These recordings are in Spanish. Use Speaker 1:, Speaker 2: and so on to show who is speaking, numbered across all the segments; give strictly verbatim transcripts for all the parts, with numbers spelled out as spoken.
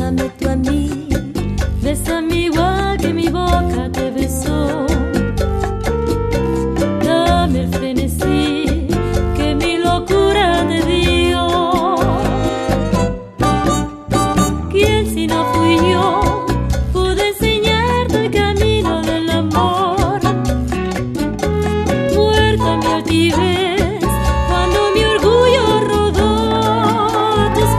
Speaker 1: Bésame tú a mí, bésame igual que mi boca te besó. Dame el frenesí que mi locura te dio. ¿Quién si no fui yo pude enseñarte el camino del amor? Muerta mi altivez cuando mi orgullo rodó tus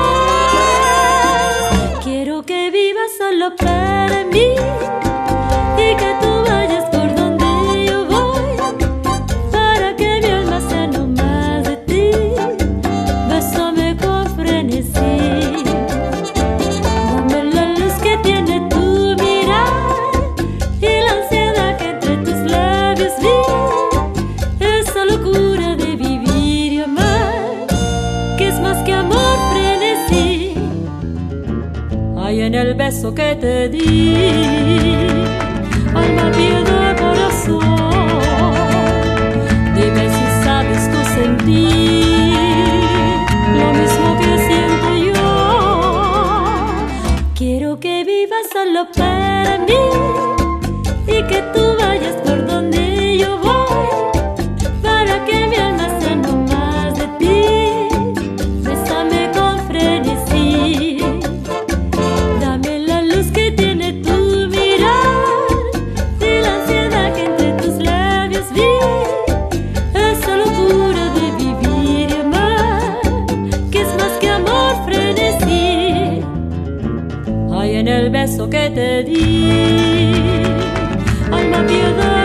Speaker 1: pies. Quiero que vivas solo para mí y que tú vayas por donde yo voy, para que mi alma sea no más de ti. Bésame con frenesí, dame la luz que tiene tu mirar y la ansiedad que entre tus labios vi. Esa locura de vivir y amar, que es más que amor, frenesí. Hay en el beso que te di, alma, piedad, corazón. Dime si sabes tú sentir lo mismo que siento yo. Quiero que vivas solo para mí y que tú vayas por donde yo voy, para que mi alma sea no más de ti. Bésame con frenesí, dame la luz que tiene tu mirar y la ansiedad que entre tus labios vi. Esa locura de vivir y amar, que es más que amor, frenesí. Hay en el beso que te di, alma, piedad,